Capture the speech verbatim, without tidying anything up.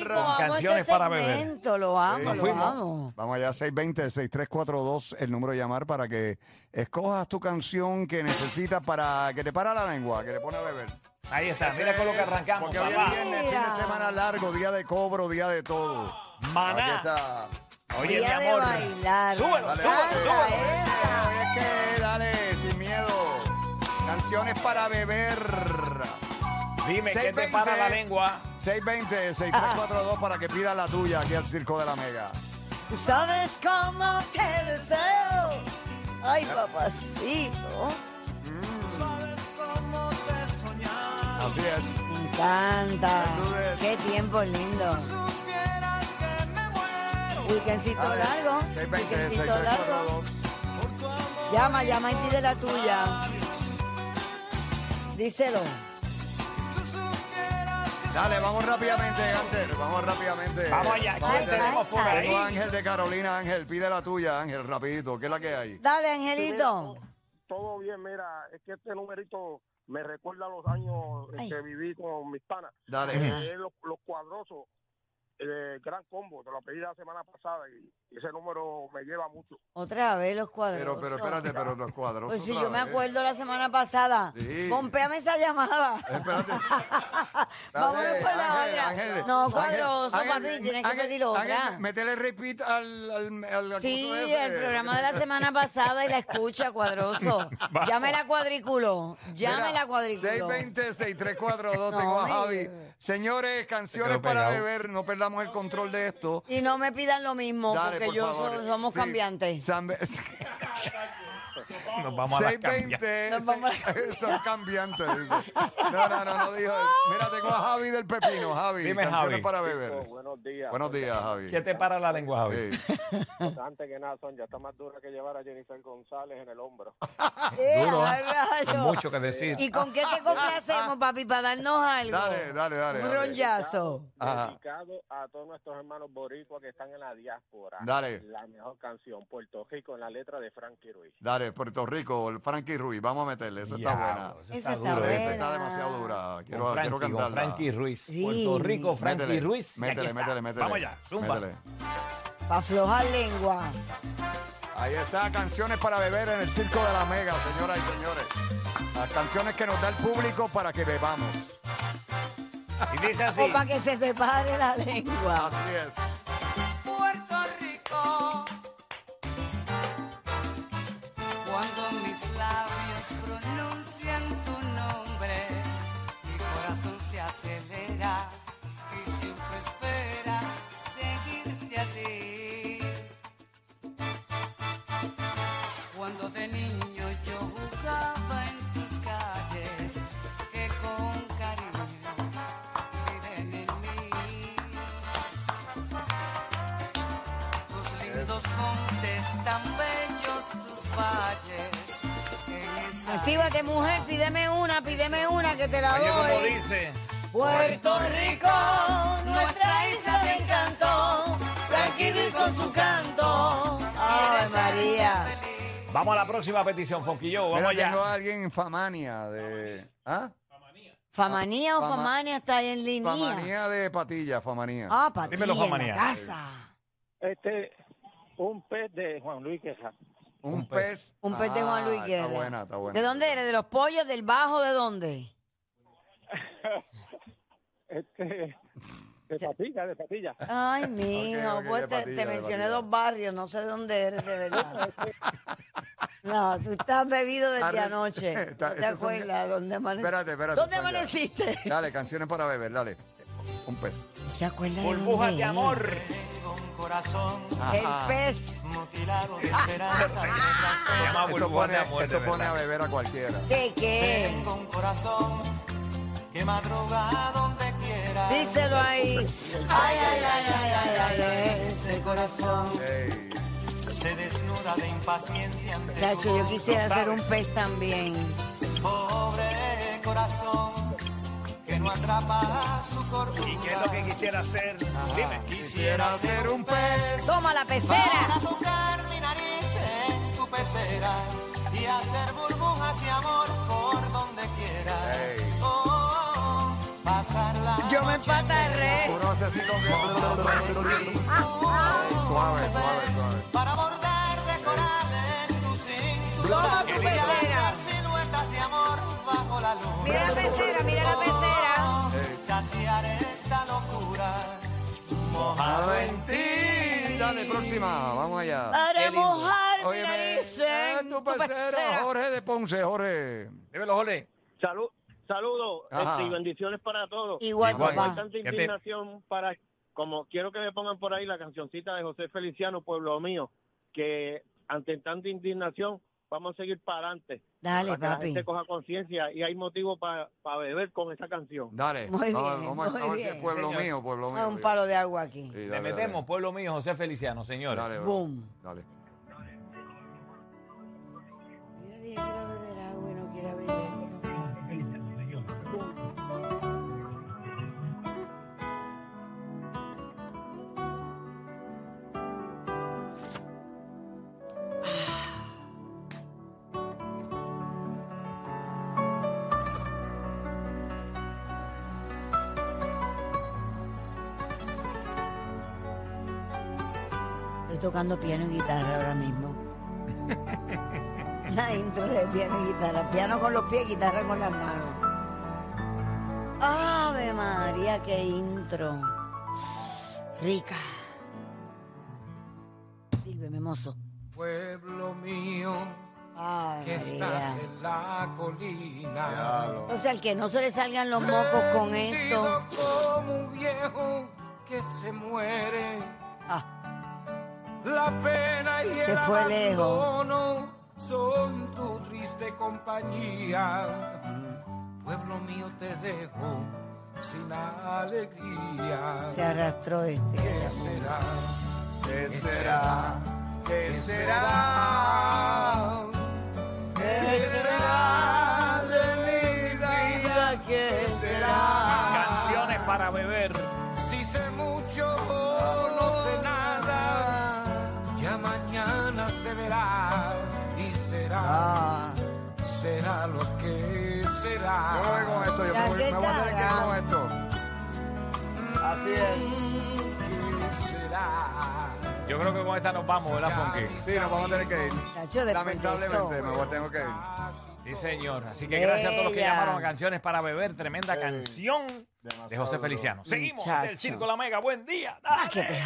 Con canciones este para beber. segmento, Lo amo, Sí. lo fuimos. amo. Vamos allá, seis dos cero, seis tres cuatro dos, el número de llamar para que escojas tu canción que necesitas para que te para la lengua, que te pone a beber. Ahí está, mira con lo que arrancamos, Porque hoy papá. es viernes, fin Mira. de semana largo, día de cobro, día de todo. Aquí Maná. está. Oye, Día mi de amor. bailar. Súbelo, Dale, súbelo, dale, súbelo. dale. Hoy es que, dale, sin miedo. Canciones para beber. Dime, ¿qué seis te veinte. para la lengua? seis dos cero, seis tres cuatro dos para que pidas la tuya aquí al Circo de la Mega. Tú sabes cómo te deseo. Ay, papacito. Así es. Me encanta. No dudes. Qué tiempo lindo. Weekendcito Dale. largo. seis dos cero, seis Weekendcito tres cuatro largo. dos. Llama, llama y pide la tuya. Díselo. Dale, vamos rápidamente, Ganter. Vamos rápidamente. Vamos allá, ¿quién Ay, tenemos por ay, ahí? Tengo a Ángel de Carolina. Ángel, pide la tuya, Ángel, rapidito. ¿Qué es la que hay? Dale, Angelito. Todo bien, mira, es que este numerito me recuerda a los años en Ay. que viví con mis panas. Dale. Eh, los, los cuadrosos, eh, Gran Combo, te lo pedí la semana pasada y ese número me lleva mucho. Otra vez los cuadros. Pero, pero espérate, pero los cuadros. Pues si otra yo me vez. acuerdo la semana pasada. Sí. Pompeame esa llamada. Espérate. Vámonos Dale, por la Ángel, otra. Ángel, No, Ángel, cuadroso, Ángel, papi, tienes que Ángel, pedir otra. Ángel, métele repeat al, al, al, al Sí, coso ese. el programa de la semana pasada y la escucha, cuadroso. Llámela cuadrículo. Llámela cuadrículo. seis dos cero, seis tres cuatro dos, No, tengo a me- Javi. Señores, canciones quedó para pegado. beber, no perdamos el control de esto. Y no me pidan lo mismo, Dale, porque por yo favor. so- somos Sí, cambiantes. San- Nos vamos a las seis cambias. veinte Nos vamos son cambiantes. Dice. No, no, no, no dijo. Mira, tengo a Javi del Pepino. Javi, Dime, canciones Javi. para beber. Oh, buenos días. Buenos días, Javi. ¿Qué te para la lengua, Javi? Sí. Antes que nada, Son, ya está más dura que llevar a Jennifer González en el hombro. Eh, Duro, a ¿eh? rayos. Hay mucho que decir. ¿Y con qué te complacemos, papi, para darnos algo? Dale, dale, dale, Un dale. ronllazo. Ajá. Dedicado a todos nuestros hermanos boricuas que están en la diáspora. Dale. La mejor canción, Puerto Rico, en la letra de Frankie Ruiz. Dale, Puerto Rico, el Frankie Ruiz. Vamos a meterle. Esa está buena. Diablo, eso Esa está duro, buena. ¿eh? Esa está demasiado dura. Con Quiero, Frankie, quiero con cantarla. Frankie Ruiz. Sí. Puerto Rico, Frankie Métele, Ruiz. Y aquí Métele, está. métele, métele. Vamos allá, zumba. Métele. Para aflojar lengua. Ahí está, canciones para beber en el Circo de la Mega, señoras y señores. Las canciones que nos da el público para que bebamos. Y dice así. O para que se te pare la lengua. Así es. Puerto Rico, cuando mis labios pronuncian tu nombre, mi corazón se acelera y siempre espera seguirte a ti. Cuando de niño yo jugaba en tus calles, que con cariño viven en mí. Tus lindos montes tan bellos, tus valles. En esa Actívate, mujer, pídeme una, pídeme una que te la Oye, como doy. dice. Puerto Rico, nuestra isla de encanto. Frankie Ruiz con su canto. Ay, María. Vamos a la próxima petición, Fonquillo. Vamos Mira, tengo allá. a alguien Famania de... ¿Ah? Famanía o Fama- Famania está ahí en línea. Famanía de Patilla, Famanía. Ah, para Dímelo, en la Famanía. casa. Este, un pez de Juan Luis Queja. Un, un pez. pez. Un pez de Juan Luis Ah, Guerra. Está buena, está buena. ¿De dónde eres? ¿De los pollos? ¿Del bajo? ¿De dónde? Este, de Patilla, de Patilla. Ay, mijo, ok, pues de te, Patilla, te de mencioné Patilla. dos barrios, no sé de dónde eres, de verdad. No, tú estás bebido desde Arre- anoche. Está- ¿No te esos son- acuerdas dónde amaneciste? Espérate, espérate. ¿Dónde Sandra. amaneciste? Dale, canciones para beber, dale. Un pez. ¿No se acuerda de Burbujas dónde de es? amor. El Ajá. pez. Se llama Esto Burbujas pone, de amor. esto de pone a verdad. beber a cualquiera. ¿De qué? Un corazón que madruga donde quiera. Díselo ahí. Ay, ay, ay, ay, ay, ay, Ese corazón Ey. se desnuda de impaciencia ante Chacho, tu yo voz. quisiera Lo ser un sabes. pez también. Pobre corazón que no atrapa su cordura. ¿Y qué es lo que quisiera hacer? Dime. Quisiera ser un pez Toma la pecera. para tocar mi nariz en tu pecera y hacer burbujas y amor por donde quiera. Ey. Oh, pasar la Yo me noche patarré. Uno hace así con que... Suave, suave, suave. Para bordar de corales tu cintura. Toma tu pecera. Siluetas de amor bajo la luna. Mira la pecera, mira la pecera. Saciar esta locura. Mojado en ti. Dale, próxima. Vamos allá. Para mojar mi Oye, nariz en tu tu pecera, pecera. Jorge de Ponce, Jorge. Dímelo, Jorge. Salud, saludos Ajá. este, y bendiciones para todos. Igual, Igual. papá. Tanta ¿Qué te- indignación para, como quiero que me pongan por ahí la cancioncita de José Feliciano, Pueblo Mío, que ante tanta indignación vamos a seguir para adelante. Dale, para que la papi. gente coja conciencia y hay motivo para beber con esa canción. Dale. Muy vamos, bien, vamos, muy vamos a decir bien. pueblo Señor. mío, pueblo mío. Ah, un digo. palo de agua aquí. Sí, Le dale, metemos, pueblo mío, José Feliciano, señores. Dale, bro. Boom. Dale. Mira, dije que iba a beber agua y no quiere beber esto. Estoy tocando piano y guitarra ahora mismo. La intro de piano y guitarra. Piano con los pies, guitarra con las manos. ¡Ave María, qué intro! Rica. Sírveme, mozo. Pueblo mío, ¡Ay, que María! estás en la colina. Diablo. O sea, al que no se le salgan los mocos con esto. Como un viejo que se muere. Ah, La pena y Se el fue lejos. abandono son tu triste compañía. Pueblo mío, te dejo sin alegría. se arrastró este. ¿Qué será? ¿Qué será? ¿Qué será? ¿Qué será de mi vida? ¿Qué Canciones para beber. Si sé mucho o no sé nada, ya mañana se verá y será, Ah, será lo que yo será. me voy con esto, yo me voy, me voy a tener que ir con esto. Así es. ¿Qué será? Yo creo que con esta nos vamos, ¿verdad, Funky? Sí, nos vamos a tener que ir. Chacho, después de Lamentablemente, esto. me voy a tener que ir. Sí, señor. Así que gracias a todos los que Bella. llamaron a Canciones para Beber. Tremenda canción de demasiado José duro. Feliciano. Seguimos Muchacho. del Circo La Mega. Buen día. Ah, Dale. que te